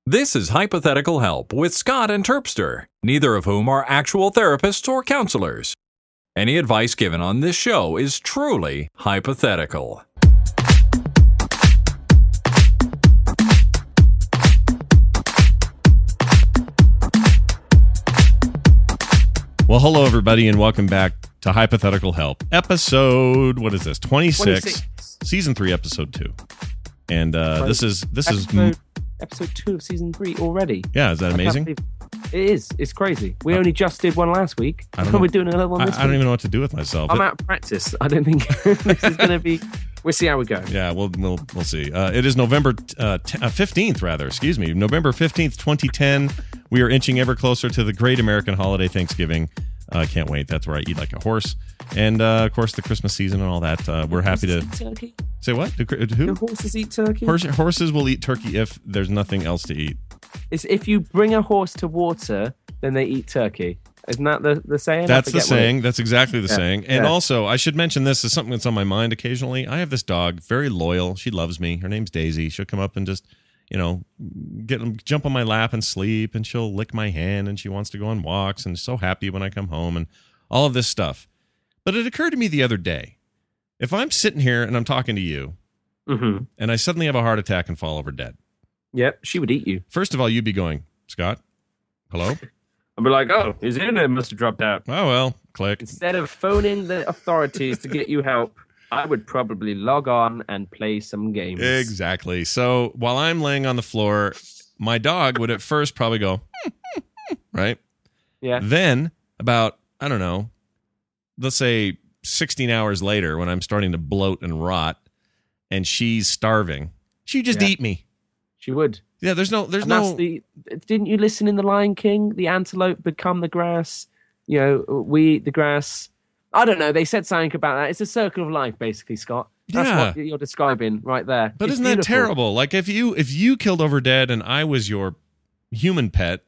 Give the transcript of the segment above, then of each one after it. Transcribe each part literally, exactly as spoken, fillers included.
This is Hypothetical Help with Scott and Terpster, neither of whom are actual therapists or counselors. Any advice given on this show is truly hypothetical. Well, hello, everybody, and welcome back to Hypothetical Help. Episode, what is this, twenty-six, twenty-six. Season three, Episode two. And uh, this is, this episode, is... Episode two of Season three already. Yeah, is that amazing? It is. It's crazy. We uh, only just did one last week. I don't know. We're doing another one this I, I don't week. even know what to do with myself. I'm it, out of practice. I don't think this is going to be... We'll see how we go. Yeah, we'll we'll, we'll see. Uh, it is November uh, t- uh, fifteenth, rather. Excuse me. November fifteenth, twenty ten. We are inching ever closer to the great American holiday, Thanksgiving. I uh, can't wait. That's where I eat like a horse. And, uh, of course, the Christmas season and all that. Uh, we're happy to... Turkey? Say what? Do, who? Do horses eat turkey? Horse, horses will eat turkey if there's nothing else to eat. It's if you bring a horse to water, then they eat turkey. Isn't that the, the saying? That's the saying. That's exactly the yeah. saying. And yeah. also, I should mention this is something that's on my mind occasionally. I have this dog, very loyal. She loves me. Her name's Daisy. She'll come up and just... you know, get jump on my lap and sleep, and she'll lick my hand, and she wants to go on walks, and so happy when I come home, and all of this stuff. But it occurred to me the other day, if I'm sitting here and I'm talking to you, mm-hmm. and I suddenly have a heart attack and fall over dead. Yep, she would eat you. First of all, you'd be going, Scott, hello? I'd be like, oh, his internet must have dropped out. Oh, well, click. Instead of phoning the authorities to get you help, I would probably log on and play some games. Exactly. So while I'm laying on the floor, my dog would at first probably go, right? Yeah. Then about, I don't know, let's say sixteen hours later when I'm starting to bloat and rot and she's starving, she'd just yeah. eat me. She would. Yeah, there's no... there's and no. That's the, didn't you listen in The Lion King? The antelope become the grass. You know, we eat the grass. I don't know. They said something about that. It's a circle of life, basically, Scott. That's yeah. what you're describing right there. But it's isn't beautiful. that terrible? Like if you if you killed over dead and I was your human pet,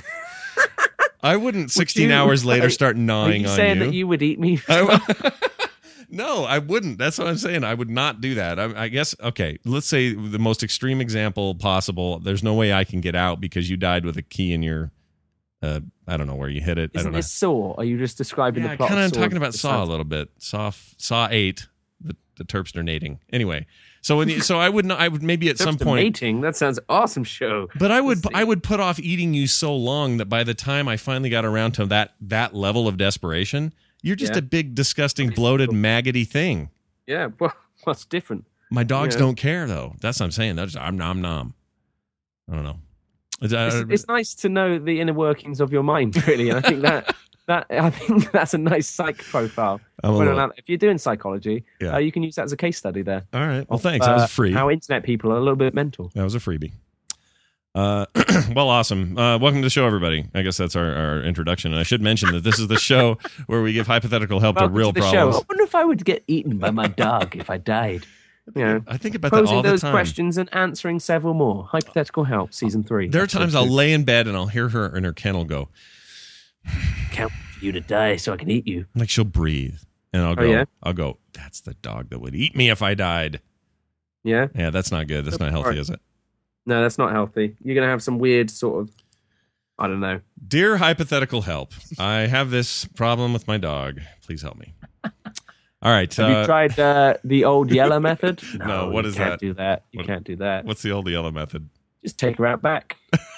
I wouldn't sixteen would you, hours later like, start gnawing are you on saying you. that you would eat me? I, no, I wouldn't. That's what I'm saying. I would not do that. I, I guess, okay, let's say the most extreme example possible. There's no way I can get out because you died with a key in your... Uh, I don't know where you hit it. Isn't I don't know. it Saw? Are you just describing yeah, the plot? Kind of Saw talking about Saw a little bit. Saw Saw eight, the the Terpster nating. Anyway, so when you, so I would not, I would maybe at some point mating. That sounds awesome show. But I would I would put off eating you so long that by the time I finally got around to that that level of desperation, you're just yeah. a big, disgusting, bloated, maggoty thing. Yeah, well, what's different? My dogs yeah. don't care though. That's what I'm saying. That's I'm nom nom. I don't know. It's, it's nice to know the inner workings of your mind, really, and I think that that I think that's a nice psych profile. Little, if you're doing psychology, yeah. uh, you can use that as a case study there. All right. Well, of, thanks. Uh, that was free. How internet people are a little bit mental. That was a freebie. Uh, well, awesome. Uh, welcome to the show, everybody. I guess that's our, our introduction. And I should mention that this is the show where we give hypothetical help welcome to real to the problems. Show. I wonder if I would get eaten by my dog if I died. You know, I think about posing that all the those time. questions and answering several more. Hypothetical Help, season three. There are times I'll lay in bed and I'll hear her in her kennel go, "Can't wait for you to die so I can eat you." Like she'll breathe, and I'll go, oh, yeah? I'll go. That's the dog that would eat me if I died. Yeah, yeah, that's not good. That's not healthy, is it? No, that's not healthy. You're gonna have some weird sort of, I don't know. Dear hypothetical help, I have this problem with my dog. Please help me. All right. Have uh, you tried uh, the old yellow method? No, No, what you is can't that? do that. You What- can't do that. What's the old yellow method? Just take her out back.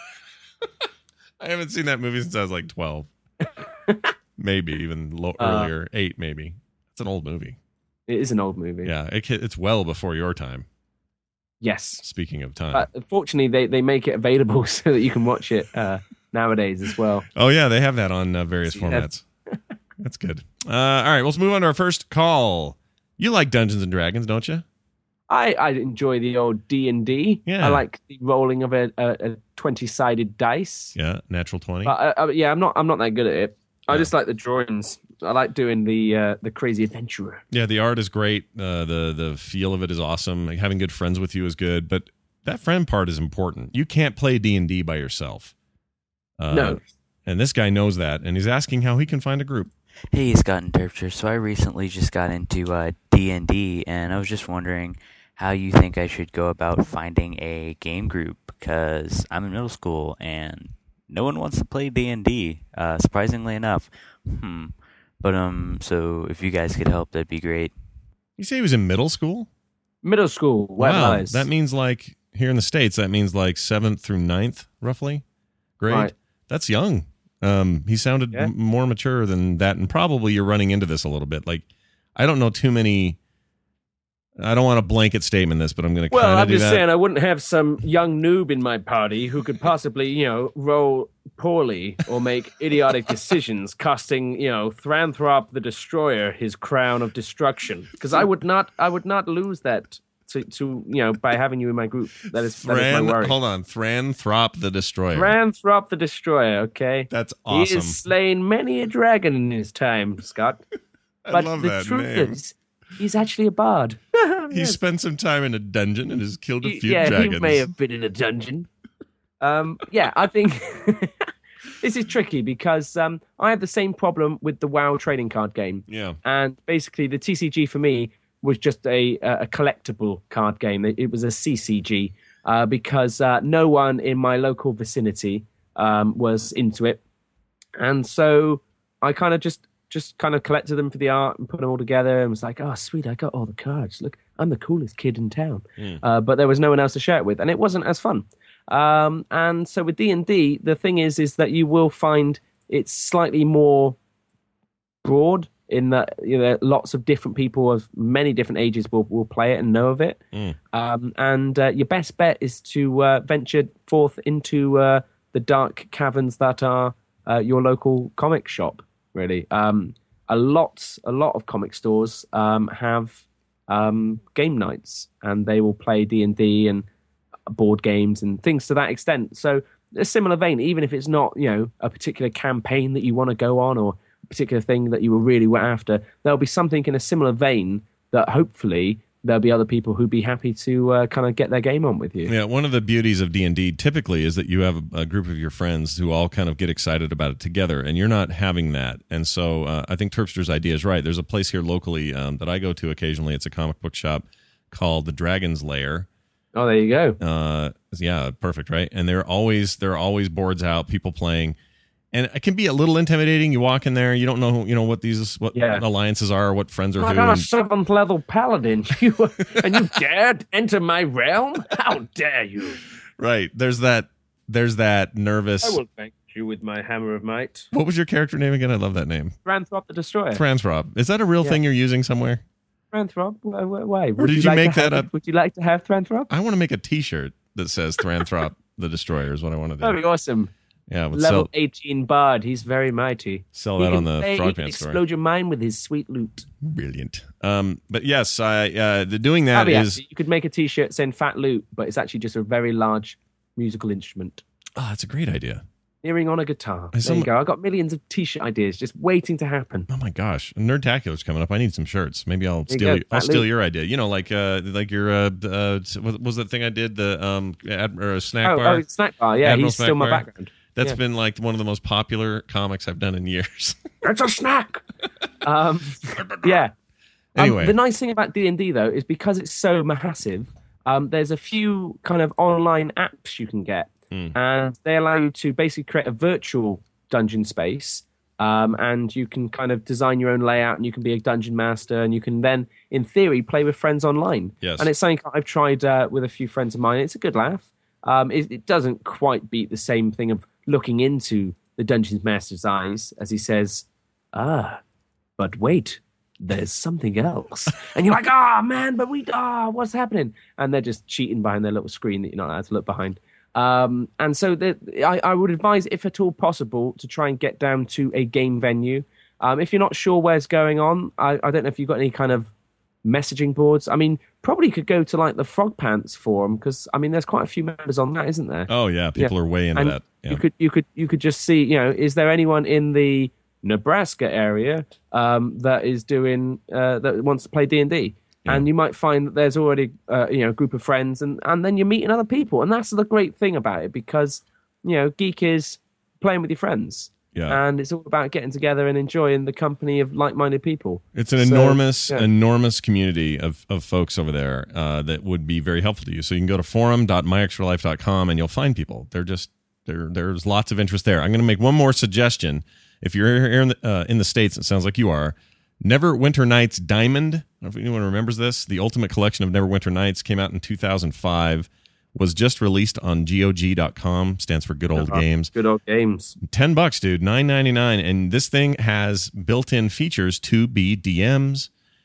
I haven't seen that movie since I was like twelve. Maybe even lo- Uh, earlier. Eight, maybe. It's an old movie. It is an old movie. Yeah, it, it's well before your time. Yes. Speaking of time. But fortunately, they, they make it available so that you can watch it uh, nowadays as well. Oh, yeah, they have that on uh, various See, formats. That's good. Uh, all right, let's move on to our first call. You like Dungeons and Dragons, don't you? I, I enjoy the old D and D. Yeah. I like the rolling of a, a, a twenty-sided dice. Yeah, natural twenty. But uh, uh, yeah, I'm not I'm not that good at it. I Yeah. just like the drawings. I like doing the uh, the crazy adventurer. Yeah, the art is great. Uh, the the feel of it is awesome. Like, having good friends with you is good, but that friend part is important. You can't play D and D by yourself. Uh, No. And this guy knows that, and he's asking how he can find a group. Hey, Scott and Terpster. So I recently just got into uh, D and D, and I was just wondering how you think I should go about finding a game group, because I'm in middle school and no one wants to play D and D, uh, surprisingly enough. Hmm. But, um, so if you guys could help, that'd be great. You say he was in middle school? Middle school. Where Wow, lies. that means like here in the States, that means like seventh through ninth, roughly, grade. Right. That's young. Um, he sounded Yeah. m- more mature than that, and probably you're running into this a little bit. Like, I don't know too many. I don't want to blanket statement this, but I'm going to Well, kind of I'm do just that. saying I wouldn't have some young noob in my party who could possibly, you know, roll poorly or make idiotic decisions, costing, you know, Thranthrope the Destroyer his crown of destruction. Because I would not, I would not lose that to, to, you know, by having you in my group. That is, that is Thran, my worry. hold on, Thranthrope the Destroyer. Thranthrope the Destroyer. Okay, That's he awesome. has slain many a dragon in his time, Scott. I But love the that truth name. is, he's actually a bard. He spent some time in a dungeon and has killed a He- few yeah, dragons. he may have been in a dungeon. Um, yeah, I think this is tricky because um, I have the same problem with the WoW trading card game, Yeah. and basically the T C G for me was just a a collectible card game. It, it was a C C G uh, because uh, no one in my local vicinity um, was into it, and so I kind of just. Just kind of collected them for the art and put them all together and was like, oh, sweet, I got all the cards. Look, I'm the coolest kid in town. Mm. Uh, but there was no one else to share it with, and it wasn't as fun. Um, and so with D and D, the thing is, is that you will find it's slightly more broad in that you know lots of different people of many different ages will, will play it and know of it. Mm. Um, and uh, your best bet is to uh, venture forth into uh, the dark caverns that are uh, your local comic shop. Really, um, a lot, a lot of comic stores um, have um, game nights, and they will play D and D and board games and things to that extent. So, a similar vein, even if it's not, you know, a particular campaign that you want to go on or a particular thing that you were really were after, there'll be something in a similar vein that hopefully there'll be other people who'd be happy to uh, kind of get their game on with you. Yeah, one of the beauties of D and D typically is that you have a, a group of your friends who all kind of get excited about it together, and you're not having that. And so uh, I think Terpster's idea is right. There's a place here locally um, that I go to occasionally. It's a comic book shop called the Dragon's Lair. Oh, there you go. Uh, yeah, perfect, right? And there are always there are always boards out, people playing. And it can be a little intimidating. You walk in there, you don't know, you know, what these what Yeah. alliances are, what friends are I who. got a and- seventh level paladin, you and you dared enter my realm? How dare you! right. There's that there's that nervous. I will thank you with my hammer of might. What was your character name again? I love that name. Thranthrope the Destroyer. Thranthrope. Is that a real Yeah. thing you're using somewhere? Thranthrope? Why? why? Or Would did you like make to have that it? up? Would you like to have Thranthrope? I want to make a T-shirt that says Thranthrope the Destroyer is what I want to do. That'd be awesome. Yeah, but Level sell, eighteen bard. He's very mighty. sell He that can on the play- Frog he can Pants store. explode your mind with his sweet loot. Brilliant. Um, but yes, I uh, the doing that That'd be is actually- you could make a T-shirt saying "Fat Loot," but it's actually just a very large musical instrument. oh, that's a great idea. Earring on a guitar. I There saw you my- go. I've got millions of T-shirt ideas just waiting to happen. Oh my gosh, Nerdtacular's coming up. I need some shirts. Maybe I'll There you steal. go, I'll Fat steal Luke. your idea. You know, like uh, like your uh, uh, what was that thing I did? The um, ad, or a snack Oh, bar. oh, snack bar. Yeah, Admiral he's Snack still my Bar. background. That's yeah. been like one of the most popular comics I've done in years. It's a snack. um, yeah. Um, Anyway. the nice thing about D and D though is because it's so massive. Um, there's a few kind of online apps you can get, Hmm. and they allow you to basically create a virtual dungeon space. Um, and you can kind of design your own layout, and you can be a dungeon master, and you can then, in theory, play with friends online. Yes. And it's something I've tried uh, with a few friends of mine. It's a good laugh. Um, it, it doesn't quite beat the same thing of looking into the dungeon master's eyes as he says, "Ah, but wait, there's something else." And you're like, "Ah, man, but we, ah, what's happening?" And they're just cheating behind their little screen that you're not allowed to look behind. Um, and so the, I, I would advise, if at all possible, to try and get down to a game venue. Um, if you're not sure where's going on, I, I don't know if you've got any kind of messaging boards. I mean, probably could go to like the Frog Pants forum because I mean, there's quite a few members on that, isn't there? Oh yeah, people are way into And that. Yeah. You could you could you could just see, you know, is there anyone in the Nebraska area um, that is doing uh, that wants to play D and D? Yeah. And you might find that there's already uh, you know a group of friends, and and then you're meeting other people, and that's the great thing about it because you know Geek is playing with your friends. Yeah. And it's all about getting together and enjoying the company of like-minded people. It's an So, enormous, yeah. enormous community of, of folks over there uh, that would be very helpful to you. So you can go to forum dot my extra life dot com and you'll find people. They're just there. There's lots of interest there. I'm going to make one more suggestion. If you're here in the, uh, in the States, it sounds like you are. Neverwinter Nights Diamond. I don't know if anyone remembers this. The Ultimate Collection of Neverwinter Nights came out in two thousand five. Was just released on G O G dot com. Stands for Good Old Uh-huh. Games. Good old games. Ten bucks, dude. Nine ninety nine, and this thing has built-in features to be D Ms,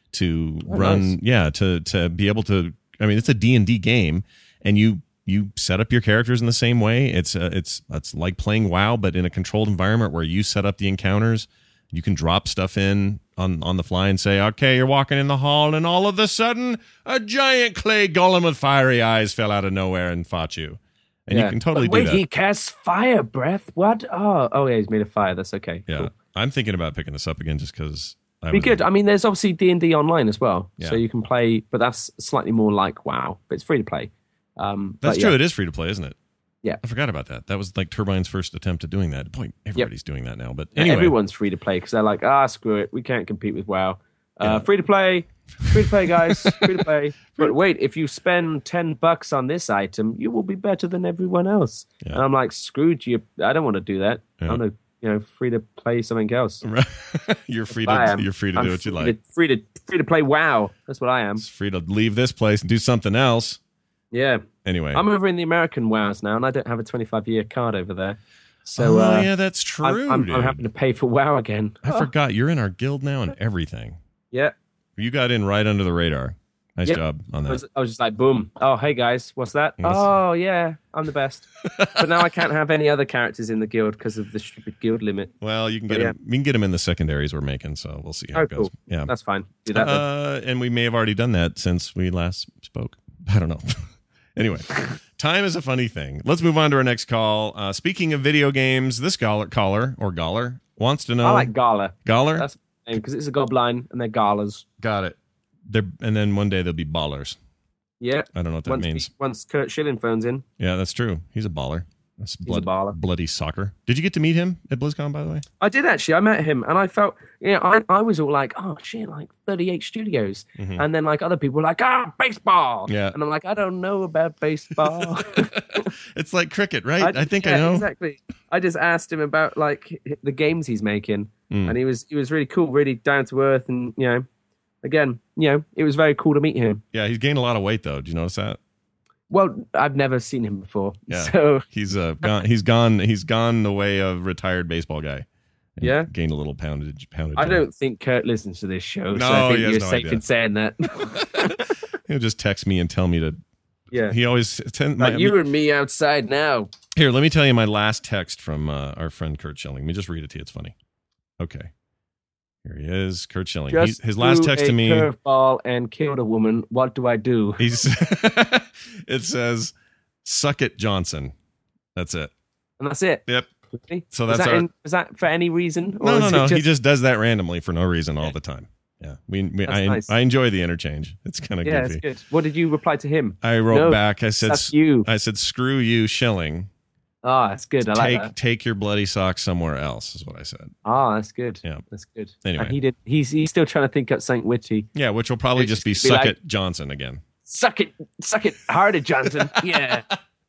to Oh, run, nice. yeah, to to be able to. I mean, it's a D and D game, and you you set up your characters in the same way. It's uh, it's it's like playing WoW, but in a controlled environment where you set up the encounters. You can drop stuff in on, on the fly and say, okay, you're walking in the hall, and all of a sudden, a giant clay golem with fiery eyes fell out of nowhere and fought you. And Yeah. you can totally But wait, do that. he casts fire breath. What? Oh, oh yeah, he's made of fire. That's okay. Yeah. Cool. I'm thinking about picking this up again just because. Be good. I mean, there's obviously D and D online as well, Yeah. so you can play, but that's slightly more like WoW, but it's free to play. Um, That's but true. yeah. It is free to play, isn't it? Yeah. I forgot about that. That was like Turbine's first attempt at doing that. Boy, everybody's doing that now. But Yeah, anyway, everyone's free to play because they're like, ah, screw it, we can't compete with WoW. Uh, Yeah. Free to play, free to play, guys, free to play. But wait, if you spend ten bucks on this item, you will be better than everyone else. Yeah. And I'm like, screwed you. I don't want to do that. Yeah. I'm gonna, you know, free to play something else. you're free I to am. you're free to I'm do what you free like. To, free to free to play WoW. That's what I am. It's free to leave this place and do something else. Yeah. Anyway, I'm over in the American WoWs now, and I don't have a twenty-five year card over there. So oh uh, yeah, that's true. I'm, I'm, dude. I'm having to pay for WoW again. I Oh, forgot you're in our guild now and everything. Yeah. You got in right under the radar. Nice Yep. job on I that. was, I was just like, boom. Oh, hey guys, what's that? Yes. Oh, yeah, I'm the best. But now I can't have any other characters in the guild because of the stupid guild limit. Well, you can get But, him. We can get him in the secondaries we're making, so we'll see how Oh, it goes. cool. Yeah, That's fine. Do that then. uh, and we may have already done that since we last spoke. I don't know. Anyway, time is a funny thing. Let's move on to our next call. Uh, speaking of video games, this caller, caller or Galler wants to know. I like Gala. Galler. That's the name because it's a goblin and they're galas. Got it. They're, and then one day they'll be ballers. Yeah. I don't know what that Once, means. once Kurt Schilling phones in, Yeah, that's true. He's a baller. That's he's blood, a baller. bloody soccer. Did you get to meet him at BlizzCon, by the way? I did actually. I met him, and I felt, you know, I, I was all like, oh shit, like thirty-eight studios, Mhm. and then like other people were like, ah, baseball, Yeah. and I'm like, I don't know about baseball. It's like cricket, right? I, think I yeah, know. exactly. I just asked him about like h- the games he's making, Mm. and he was he was really cool, really down to earth, and you know, again, you know, it was very cool to meet him. Yeah, he's gained a lot of weight, though. Did you notice that? Well, I've never seen him before, Yeah. so He's uh gone. He's gone. He's gone the way of retired baseball guy. And Yeah? gained a little poundage. Poundage. I don't think Kurt listens to this show, No, so I he think has you're no safe idea. in saying that. He'll just text me and tell me to. Yeah. He always. Ten, Like my, you and me outside now. Here, let me tell you my last text from uh, our friend Kurt Schilling. Let me just read it to you. It's funny. Okay. Here he is, Kurt Schilling. He, Just his last threw text a to me. curveball and killed a woman. What do I do? He's. It says, "Suck it, Johnson." That's it. And that's it. Yep. Really? So is that's that our- in, is that for any reason? Or No, no, is no. it He just- just does that randomly for no reason all the time. Yeah, we. we That's I, nice. I enjoy the interchange. It's kind of yeah, goofy. it's good. What did you reply to him? I wrote No, back. I said, That's you. I said, screw you, Schilling. Ah, that's good. I like take that. take your bloody socks somewhere else. Is what I said. Ah, that's good. Yeah. That's good. Anyway. And he did. He's he's still trying to think up something witty. Yeah, which will probably It's just be just gonna suck be it, Johnson again. Suck it, suck it harder, Johnson. Yeah.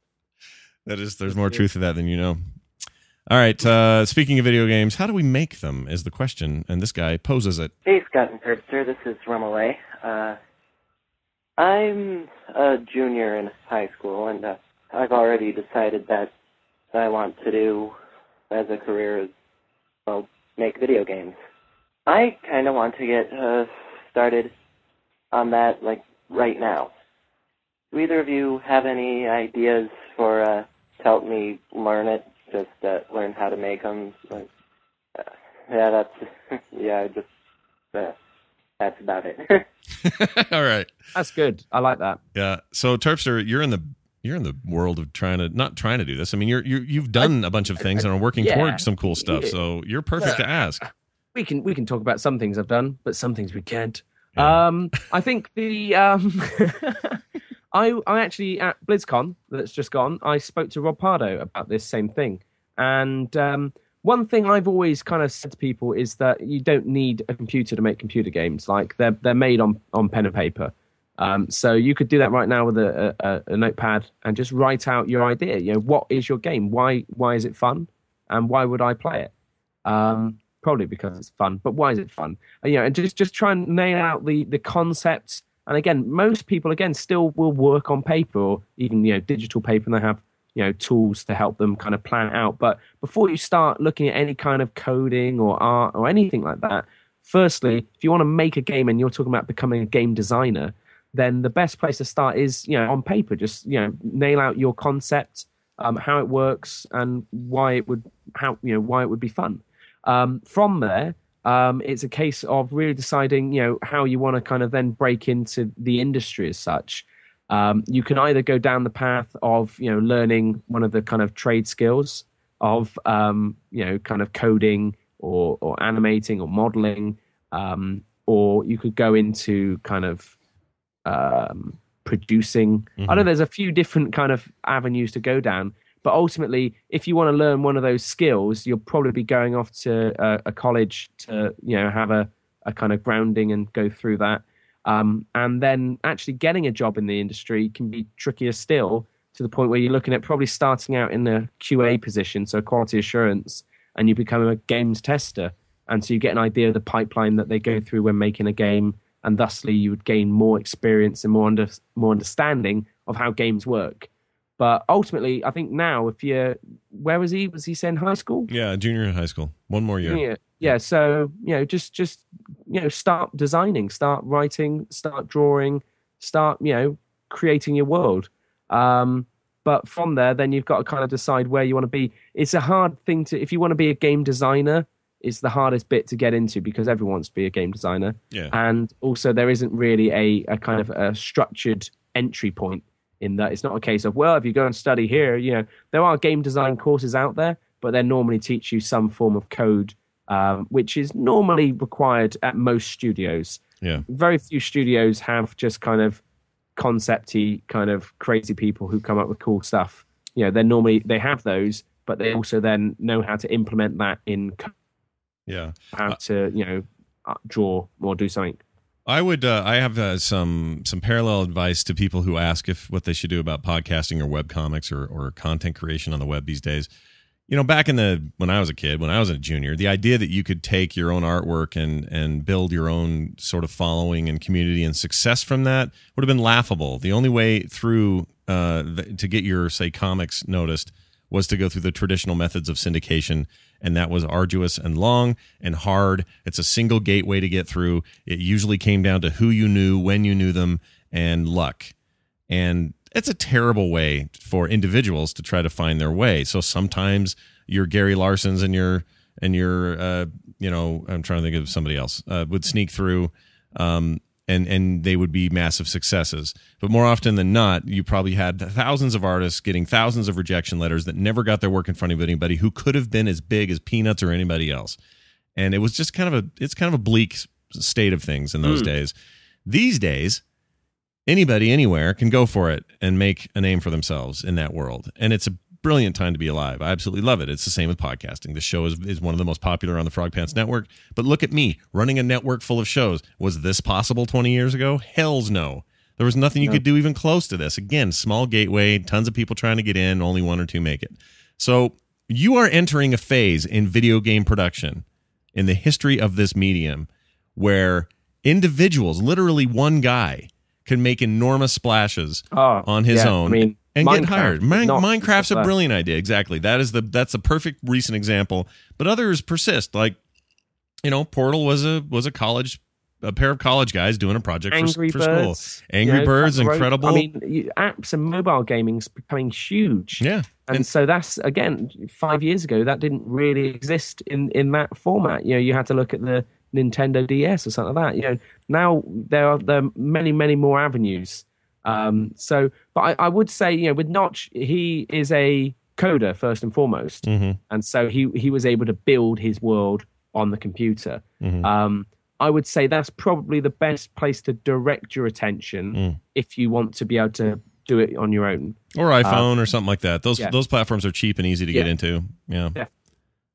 That is, there's more truth to that than you know. All right. Uh, speaking of video games, how do we make them? Is the question, and this guy poses it. Hey, Scott and Herbster, this is Rumaway. Uh, I'm a junior in high school, and uh, I've already decided that I want to do as a career is, well, make video games. I kind of want to get uh, started on that, like, right now. Do either of you have any ideas for, uh, to help me learn it? Just uh, learn how to make them? Like, uh, yeah, that's, yeah, I just, uh, that's about it. All right. That's good. I like that. Yeah. So Terpster, you're in the you're in the world of trying to not trying to do this. I mean, you're you you've done a bunch of things and are working yeah. towards some cool stuff. So you're perfect to ask. We can we can talk about some things I've done, but some things we can't. Yeah. Um, I think the um, I I actually at BlizzCon that's just gone. I spoke to Rob Pardo about this same thing, and um, one thing I've always kind of said to people is that you don't need a computer to make computer games. Like they're they're made on, on pen and paper. Um, so you could do that right now with a, a, a notepad and just write out your idea. You know, what is your game? Why why is it fun? And why would I play it? Um, probably because it's fun. But why is it fun? And, you know, and just just try and nail out the the concepts. And again, most people again still will work on paper or even you know digital paper, and they have you know tools to help them kind of plan it out. But before you start looking at any kind of coding or art or anything like that, firstly, if you want to make a game and you're talking about becoming a game designer, then the best place to start is, you know, on paper. Just, you know, nail out your concept, um, how it works, and why it would, how you know, why it would be fun. Um, from there, um, it's a case of really deciding, you know, how you want to kind of then break into the industry as such. Um, you can either go down the path of, you know, learning one of the kind of trade skills of, um, you know, kind of coding or or animating or modeling, um, or you could go into kind of Um, producing. Mm-hmm. I know there's a few different kind of avenues to go down, but ultimately, if you want to learn one of those skills, you'll probably be going off to a, a college to, you know, have a, a kind of grounding and go through that. Um, and then actually getting a job in the industry can be trickier still, to the point where you're looking at probably starting out in the Q A position, so quality assurance, and you become a games tester. And so you get an idea of the pipeline that they go through when making a game. And thusly, you would gain more experience and more under, more understanding of how games work. But ultimately, I think now, if you're, where was he? Was he saying high school? Yeah, junior in high school. One more year. Yeah, yeah. So you know, just just you know, start designing, start writing, start drawing, start you know, creating your world. Um, but from there, then you've got to kind of decide where you want to be. It's a hard thing to, if you want to be a game designer, it's the hardest bit to get into because everyone wants to be a game designer. Yeah. And also there isn't really a, a kind of a structured entry point in that. It's not a case of, well, if you go and study here, you know, there are game design courses out there, but they normally teach you some form of code, um, which is normally required at most studios. Yeah. Very few studios have just kind of concept-y, kind of crazy people who come up with cool stuff. You know, they're normally, they have those, but they also then know how to implement that in code. Yeah, how to you know draw or do something. I would. Uh, I have uh, some some parallel advice to people who ask if what they should do about podcasting or webcomics or or content creation on the web these days. You know, back in the when I was a kid, when I was a junior, the idea that you could take your own artwork and and build your own sort of following and community and success from that would have been laughable. The only way through uh, the, to get your say comics noticed was to go through the traditional methods of syndication. And that was arduous and long and hard. It's a single gateway to get through. It usually came down to who you knew, when you knew them, and luck. And it's a terrible way for individuals to try to find their way. So sometimes your Gary Larsons and your and your uh, you know, I'm trying to think of somebody else uh, would sneak through. Um, And, and they would be massive successes. But more often than not, you probably had thousands of artists getting thousands of rejection letters that never got their work in front of anybody who could have been as big as Peanuts or anybody else. And it was just kind of a, it's kind of a bleak state of things in those mm. days. These days, anybody anywhere can go for it and make a name for themselves in that world. And it's a brilliant time to be alive. I absolutely love it. It's the same with podcasting. The show is, is one of the most popular on the Frog Pants Network. But look at me running a network full of shows. Was this possible twenty years ago? Hells no. There was nothing you no. could do even close to this. Again, small gateway, tons of people trying to get in, only one or two make it. So you are entering a phase in video game production in the history of this medium where individuals, literally one guy, can make enormous splashes oh, on his yeah, own. I mean, and Minecraft, get hired. Min- Minecraft's a that. brilliant idea. Exactly. That is the that's a perfect recent example. But others persist. Like, you know, Portal was a was a college a pair of college guys doing a project Angry for, for Birds, school. Angry you know, Birds, incredible. I mean, you, apps and mobile gaming's becoming huge. Yeah. And, and so that's again five years ago that didn't really exist in in that format. You know, you had to look at the Nintendo D S or something like that. You know, now there are there are many many more avenues. Um, so, but I, I would say, you know, with Notch, he is a coder first and foremost. Mm-hmm. And so he, he was able to build his world on the computer. Mm-hmm. Um, I would say that's probably the best place to direct your attention mm. if you want to be able to do it on your own. Or iPhone um, or something like that. Those, yeah. those platforms are cheap and easy to yeah. get into. Yeah. yeah.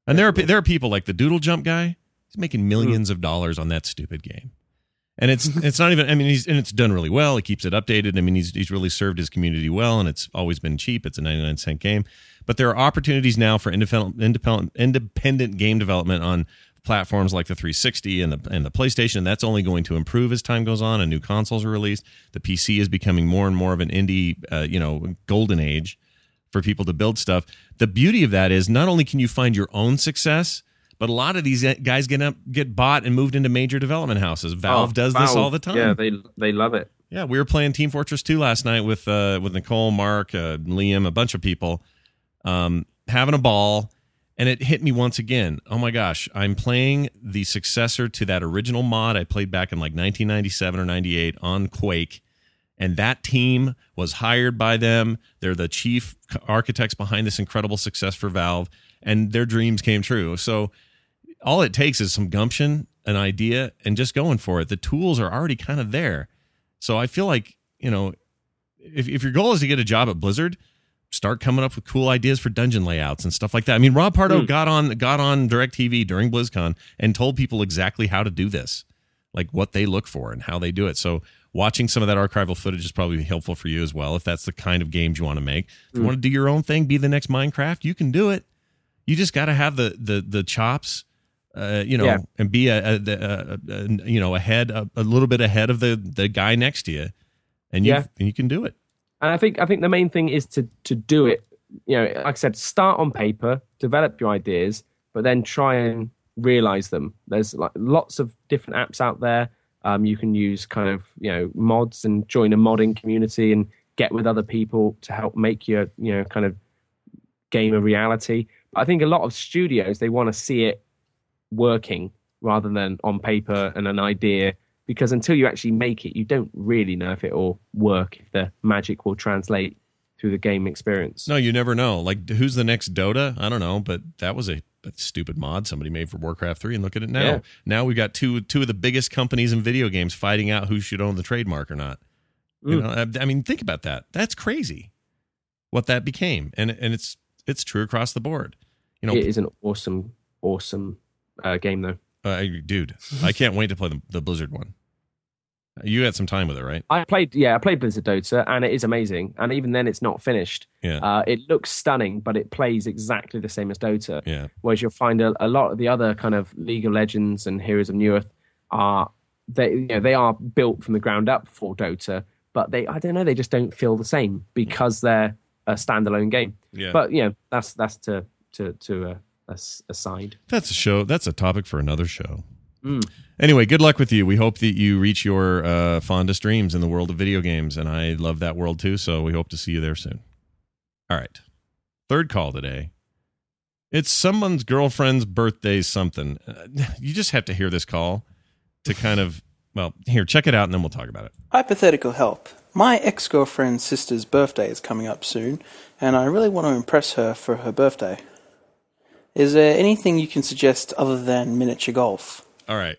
And there are there are people like the Doodle Jump guy. He's making millions of dollars on that stupid game. And it's it's not even. I mean, he's and it's done really well. He keeps it updated. I mean, he's he's really served his community well, and it's always been cheap. It's a ninety-nine cent game. But there are opportunities now for independent independent independent game development on platforms like the three sixty and the and the PlayStation. And that's only going to improve as time goes on and new consoles are released. The P C is becoming more and more of an indie, uh, you know, golden age for people to build stuff. The beauty of that is not only can you find your own success, but a lot of these guys get up, get bought and moved into major development houses. Valve oh, does Valve. this all the time. Yeah, they they love it. Yeah, we were playing Team Fortress two last night with uh, with Nicole, Mark, uh, Liam, a bunch of people, um, having a ball, and it hit me once again. Oh my gosh, I'm playing the successor to that original mod I played back in like nineteen ninety-seven or ninety-eight on Quake, and that team was hired by them. They're the chief architects behind this incredible success for Valve, and their dreams came true. So all it takes is some gumption, an idea, and just going for it. The tools are already kind of there. So I feel like, you know, if, if your goal is to get a job at Blizzard, start coming up with cool ideas for dungeon layouts and stuff like that. I mean, Rob Pardo mm. got on got on DirecTV during BlizzCon and told people exactly how to do this, like what they look for and how they do it. So watching some of that archival footage is probably helpful for you as well, if that's the kind of games you want to make. If you mm. want to do your own thing, be the next Minecraft, you can do it. You just got to have the the the chops. Uh, you know, yeah. and be a, a, a, a you know ahead a, a little bit ahead of the, the guy next to you, and you yeah. and you can do it. And I think I think the main thing is to to do it. You know, like I said, start on paper, develop your ideas, but then try and realize them. There's like lots of different apps out there. Um, you can use kind of you know mods and join a modding community and get with other people to help make your you know kind of game a reality. But I think a lot of studios, they want to see it working rather than on paper and an idea, because until you actually make it, you don't really know if it will work, if the magic will translate through the game experience. No, you never know. Like, who's the next Dota? I don't know, but that was a, a stupid mod somebody made for Warcraft three, and look at it now. Yeah. Now we've got two two of the biggest companies in video games fighting out who should own the trademark or not. Mm. You know, I, I mean, think about that. That's crazy what that became, and and it's it's true across the board. You know, it is an awesome, awesome Uh, game though, uh, dude, I can't wait to play the, the Blizzard one. You had some time with it, right? I played, yeah, I played Blizzard Dota, and it is amazing. And even then, it's not finished. Yeah, uh, it looks stunning, but it plays exactly the same as Dota. Yeah, whereas you'll find a, a lot of the other kind of League of Legends and Heroes of New Earth are they, you know, they are built from the ground up for Dota, but they, I don't know, they just don't feel the same because they're a standalone game. Yeah, but you know, that's that's to to to. Uh, aside. That's a show. That's a topic for another show. Mm. Anyway, good luck with you. We hope that you reach your uh, fondest dreams in the world of video games, and I love that world too, so we hope to see you there soon. All right. Third call today. It's someone's girlfriend's birthday something. Uh, you just have to hear this call to kind of, well, here, check it out, and then we'll talk about it. Hypothetical help. My ex-girlfriend's sister's birthday is coming up soon, and I really want to impress her for her birthday. Is there anything you can suggest other than miniature golf? All right.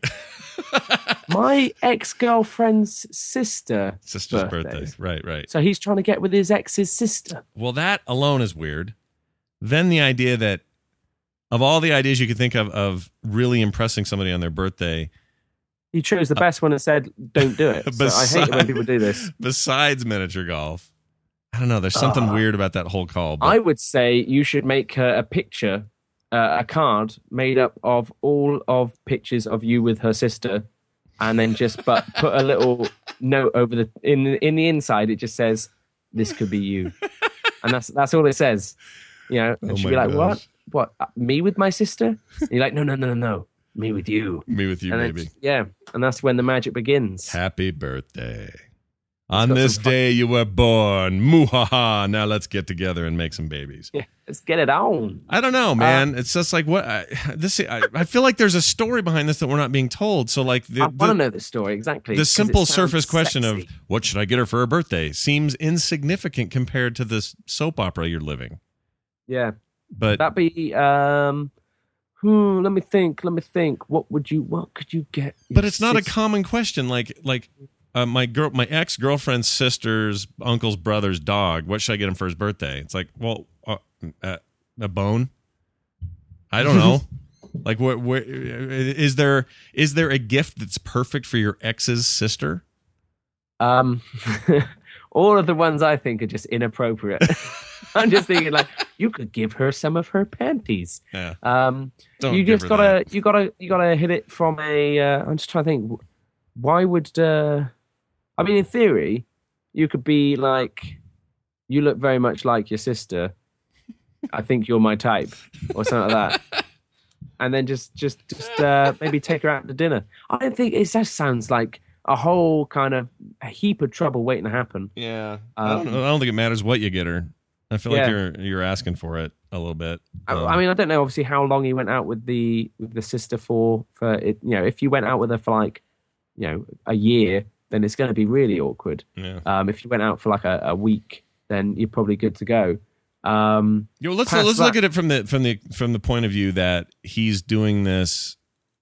My ex-girlfriend's sister. Sister's birthday. birthday. Right, right. So he's trying to get with his ex's sister. Well, that alone is weird. Then the idea that of all the ideas you could think of of really impressing somebody on their birthday, he chose the best uh, one and said, don't do it. So besides, I hate it when people do this. Besides miniature golf. I don't know. There's something uh, weird about that whole call. But I would say you should make her a picture Uh, a card made up of all of pictures of you with her sister, and then just but put a little note over the in the, in the inside. It just says, "This could be you," and that's that's all it says. You know, and oh she'd be like, gosh. "What? What? Me with my sister?" And you're like, "No, no, no, no, no. Me with you. Me with you, and baby." Then, yeah, and that's when the magic begins. Happy birthday. On this day you were born. Muhaha. Now let's get together and make some babies. Yeah, let's get it on. I don't know, man. Uh, it's just like what I, this. I, I feel like there's a story behind this that we're not being told. So like, the, I want to know the story exactly. The simple surface question sexy. of what should I get her for her birthday seems insignificant compared to this soap opera you're living. Yeah, but that'd be. Um, hmm, let me think. Let me think. What would you? What could you get? But it's not a common question. Like like. Uh, my girl, my ex girlfriend's sister's uncle's brother's dog. What should I get him for his birthday? It's like, well, uh, uh, a bone. I don't know. Like, what? Where, is there is there a gift that's perfect for your ex's sister? Um, all of the ones I think are just inappropriate. I'm just thinking, like, you could give her some of her panties. Yeah. Um, Don't you give just her gotta, that. you gotta, you gotta hit it from a. Uh, I'm just trying to think. Why would? Uh, I mean, in theory, you could be like, you look very much like your sister. I think you're my type, or something like that. And then just, just, just uh, maybe take her out to dinner. I don't think it just sounds like a whole kind of a heap of trouble waiting to happen. Yeah. I Um, don't know. I don't think it matters what you get her. I feel like Yeah. you're you're asking for it a little bit. I, Um, I mean, I don't know. Obviously, how long he went out with the with the sister for? For it, you know, if you went out with her for like, you know, a year, then it's going to be really awkward. yeah. Um, if you went out for like a, a week, then you're probably good to go. Um, Yo, let's past let's that- look at it from the from the from the point of view that he's doing this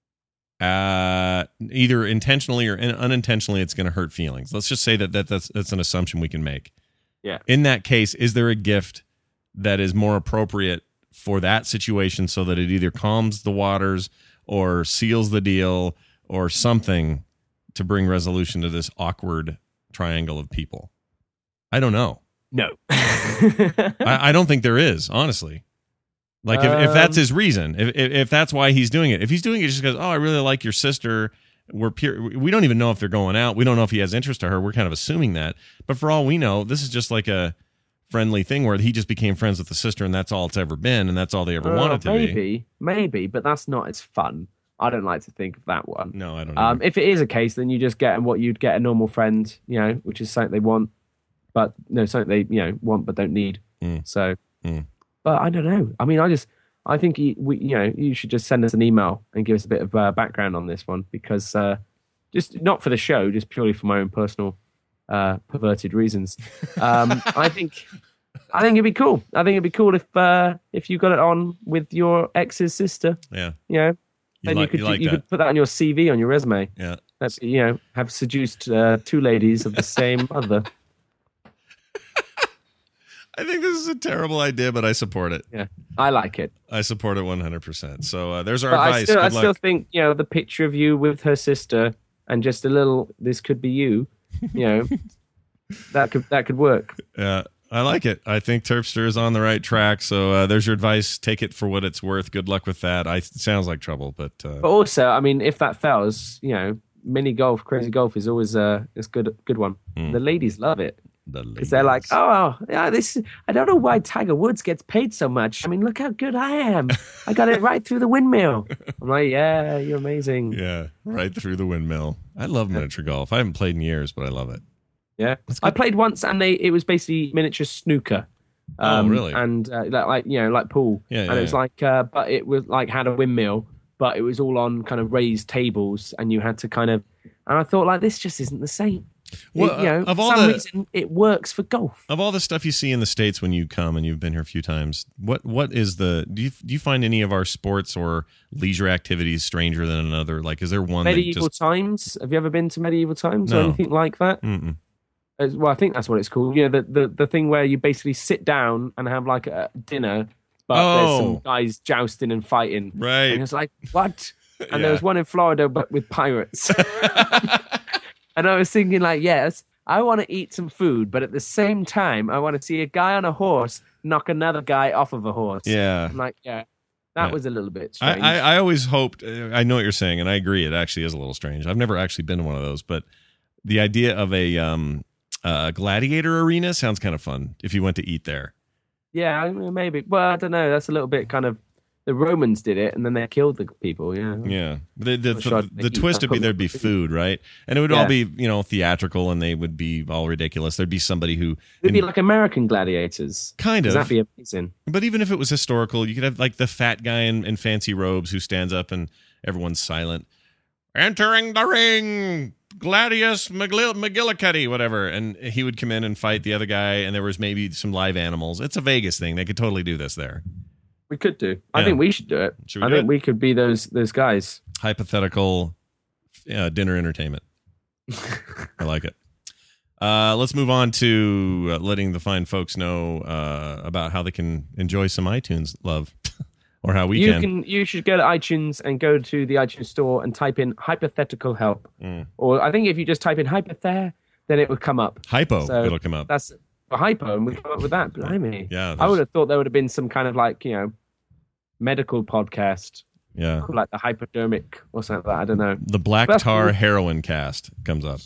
uh either intentionally or in, unintentionally. It's going to hurt feelings. Let's just say that, that that's that's an assumption we can make. Yeah. In that case, is there a gift that is more appropriate for that situation so that it either calms the waters or seals the deal or something to bring resolution to this awkward triangle of people? I don't know. no. I, I don't think there is, honestly. Like, if, if that's Um, his reason, if, if if that's why he's doing it, if he's doing it just because, oh, I really like your sister, we're peer, we don't even know if they're going out. We don't know if he has interest to her. We're kind of assuming that. But for all we know, this is just like a friendly thing where he just became friends with the sister, and that's all it's ever been, and that's all they ever Uh, wanted to maybe, be. maybe, but that's not as fun. I don't like to think of that one. No, I don't know. Um, if it is a case, then you just get what you'd get a normal friend, you know, which is something they want, but no, something they you know want but don't need. Mm. So, Mm. but I don't know. I mean, I just I think he, we you know you should just send us an email and give us a bit of uh, background on this one because uh, just not for the show, just purely for my own personal uh, perverted reasons. Um, I think. I think it'd be cool. I think it'd be cool if uh, if you got it on with your ex's sister. yeah. You know, You then like, you could you like you that. could put that on your C V on your resume. Yeah. That you know have seduced uh, two ladies of the same mother. I think this is a terrible idea, but I support it. Yeah, I like it. I support it one hundred percent. So uh, there's our But I advice. still, I Good luck. still think you know the picture of you with her sister and just a little. This could be you. You know, that could that could work. Yeah, I like it. I think Terpster is on the right track. So uh, there's your advice. Take it for what it's worth. Good luck with that. I it sounds like trouble, but uh, But also, I mean, if that fails, you know, mini golf, crazy golf is always a it's good good one. Hmm. The ladies love it. the Because they're like, ladies. oh, yeah, this. I don't know why Tiger Woods gets paid so much. I mean, look how good I am. I got it right through the windmill. I'm like, yeah, you're amazing. yeah, right through the windmill. I love miniature golf. I haven't played in years, but I love it. Yeah, I played once, and they it was basically miniature snooker. Oh, really? And uh, like, like you know, like pool. Yeah, and yeah, it was yeah. like, uh, but it was like had a windmill, but it was all on kind of raised tables, and you had to kind of. And I thought, like, this just isn't the same. Well, It- you know, uh, of for all some the- reason, it works for golf. Of all the stuff you see in the States when you come, and you've been here a few times, what what is the do you do you find any of our sports or leisure activities stranger than another? Like, is there one Medieval that just times. Have you ever been to medieval times No. or anything like that? Mm-mm. As- Well, I think that's what it's called. You know, the, the, the thing where you basically sit down and have like a dinner, but there's Oh. some guys jousting and fighting. Right. And it's like, what? And Yeah. there was one in Florida, but with pirates. And I was thinking, like, yes, I want to eat some food, but at the same time, I want to see a guy on a horse knock another guy off of a horse. Yeah. I'm like, yeah, that Yeah. was a little bit I, strange. I, I always hoped. uh, I know what you're saying, and I agree. It actually is a little strange. I've never actually been to one of those, but the idea of a um, uh, gladiator arena sounds kind of fun. If you went to eat there, yeah, I mean, maybe. Well, I don't know. That's a little bit kind of. The Romans did it, and then they killed the people. Yeah. yeah. The the, I'm sure the, they the eat twist would be taco. there'd be food, right? And it would all Yeah. be you know theatrical, and they would be all ridiculous. There'd be somebody who It'd be in- like American gladiators. kind Does of. that be amazing? But even if it was historical, you could have like the fat guy in, in fancy robes who stands up and everyone's silent. Entering the ring, Gladius McGill- McGillicuddy, whatever. And he would come in and fight the other guy, and there was maybe some live animals. It's a Vegas thing. They could totally do this there. We could do. I Yeah. think we should do it. Should we I do think it? we could be those those guys. Hypothetical uh, dinner entertainment. I like it. Uh, let's move on to uh, letting the fine folks know uh, about how they can enjoy some iTunes love. or how we you can. can. You should go to iTunes and go to the iTunes store and type in hypothetical help. Mm. Or I think if you just type in hypothere, then it would come up. Hypo, So it'll come up. That's for hypo, and we come up with that. Blimey. Yeah, I there's- would have thought there would have been some kind of like, you know, medical podcast, Yeah. called like the hypodermic or something like that. I don't know. The Black That's Tar cool. Heroin Cast comes up.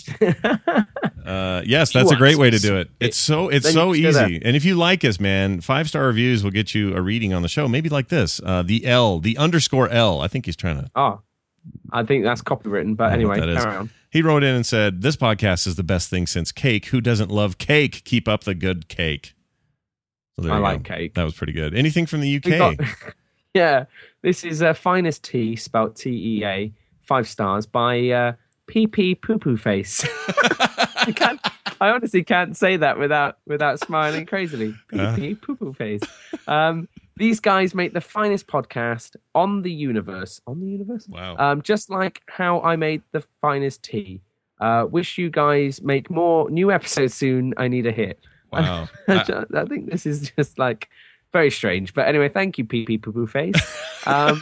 uh, yes, that's a great way to do it. It's so it's Then so you just go easy. And if you like us, man, five star reviews will get you a reading on the show. Maybe like this, uh, the L, the underscore L. I think he's trying to. Oh, I think that's copywritten. But I don't know anyway, what that is. carry on. He wrote in and said, "This podcast is the best thing since cake. Who doesn't love cake? Keep up the good cake." So there I you like go. cake. That was pretty good. Anything from the U We K? got- yeah, this is uh, Finest Tea, spelled T E A, five stars, by uh, P P Poo Poo Face. I can't. I honestly can't say that without without smiling crazily. P P Poo Poo Face. Um, these guys make the finest podcast on the universe. On the universe? Wow. Um, just like how I made the finest tea. Uh, wish you guys make more new episodes soon. I need a hit. Wow. I, I think this is just like very strange. But anyway, thank you, P P Poo Poo Face. Um,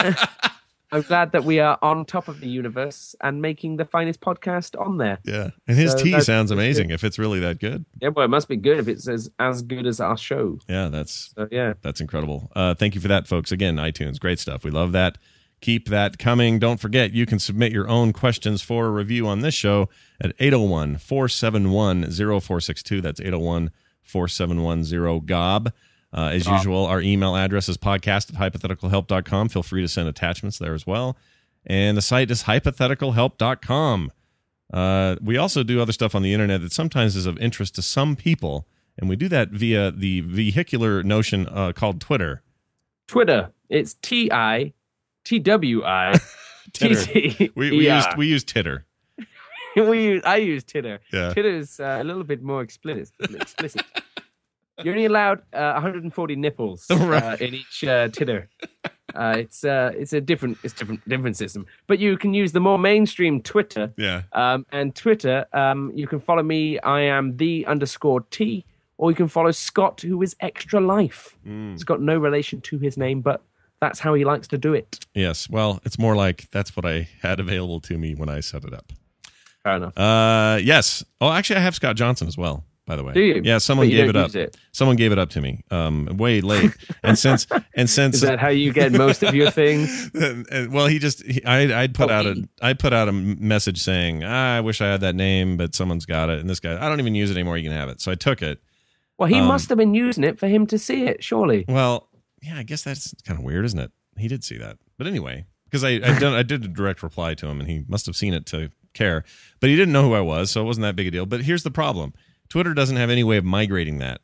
I'm glad that we are on top of the universe and making the finest podcast on there. Yeah. And his So tea that's- sounds that's amazing good. if it's really that good. Yeah, well, it must be good if it's as, as good as our show. Yeah, that's So, yeah. That's incredible. Uh, thank you for that, folks. Again, iTunes, great stuff. We love that. Keep that coming. Don't forget, you can submit your own questions for a review on this show at eight oh one, four seven one, oh four six two. That's eight oh one, four seven one, oh G O B. Uh, as usual, our email address is podcast at hypothetical help dot com. Feel free to send attachments there as well. And the site is hypothetical help dot com. Uh, we also do other stuff on the internet that sometimes is of interest to some people, and we do that via the vehicular notion uh, called Twitter. Twitter. It's T I T W I T T. We, we used we used Titter. we use, I use Titter. Yeah. Twitter's uh, a little bit more explicit. explicit. You're only allowed uh, one hundred forty nipples uh, Right. in each uh, Titter. Uh, it's uh, it's a different it's different different system. But you can use the more mainstream Twitter. Yeah. Um, and Twitter, um, you can follow me. I am the underscore T, or you can follow Scott, who is Extra Life. Mm. It's got no relation to his name, but that's how he likes to do it. Yes. Well, it's more like that's what I had available to me when I set it up. Fair enough. Uh, yes. Oh, actually, I have Scott Johnson as well. By the way, Do you? Yeah, someone But you gave it don't up. use it. Someone gave it up to me. Um, way late, and since and since Is that how you get most of your things? and- and- well, he just he, I I'd put Oh, out a he- I put out a message saying ah, I wish I had that name, but someone's got it, and this guy I don't even use it anymore. You can have it, so I took it. Well, he Um, must have been using it for him to see it, surely. Well, yeah, I guess that's kind of weird, isn't it? He did see that, but anyway, because I I, done, I did a direct reply to him, and he must have seen it to care, but he didn't know who I was, so it wasn't that big a deal. But here's the problem: Twitter doesn't have any way of migrating that,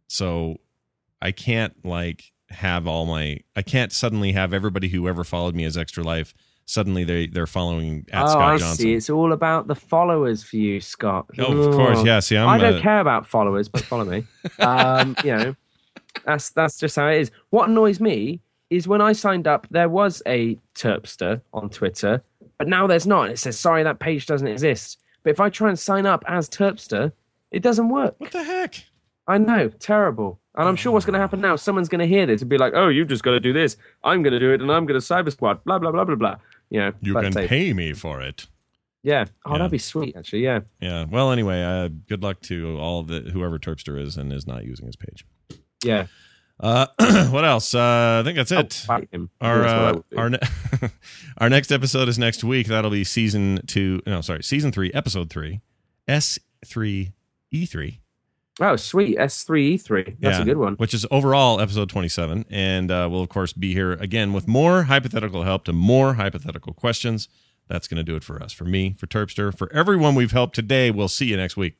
so I can't like have all my I can't suddenly have everybody who ever followed me as Extra Life suddenly they they're following at Oh, Scott I Johnson. see. It's all about the followers for you, Scott. Oh, of course, yeah. See, I'm I don't uh, care about followers, but follow me. Um, you know, that's that's just how it is. What annoys me is when I signed up, there was a Terpster on Twitter, but now there's not. It says, sorry, that page doesn't exist. But if I try and sign up as Terpster, it doesn't work. What the heck? I know, terrible. And I'm sure what's going to happen now, someone's going to hear this and be like, oh, you've just got to do this. I'm going to do it, and I'm going to cyber squad, blah, blah, blah, blah, blah. You know, You but can they- pay me for it. Yeah. Oh, Yeah. that'd be sweet, actually, yeah. Yeah. Well, anyway, uh, good luck to all the whoever Terpster is and is not using his page. Yeah. Uh, what else? Uh, I think that's I'll it. fight him. Our That's what I uh, would do. our ne- our next episode is next week. That'll be season two. No, sorry, season three, episode three, S three E three. Oh, sweet. S three E three. That's Yeah, a good one. Which is overall episode twenty-seven, and uh, we'll of course be here again with more hypothetical help to more hypothetical questions. That's going to do it for us, for me, for Terpster, for everyone we've helped today. We'll see you next week.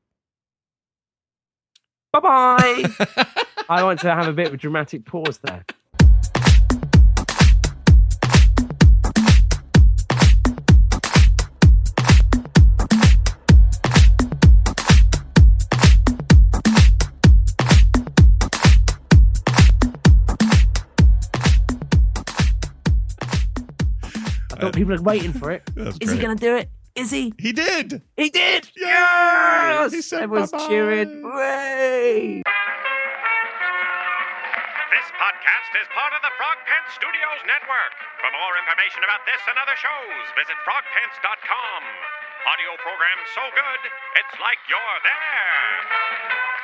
Bye-bye. I want to have a bit of a dramatic pause there. I thought people were waiting for it. That's Is he great. going to do it? Is he? He did. He did! Yay! Yes! He said Everyone's bye-bye. cheering. Hooray! This podcast is part of the Frog Pants Studios Network. For more information about this and other shows, visit frog pants dot com. Audio program so good, it's like you're there.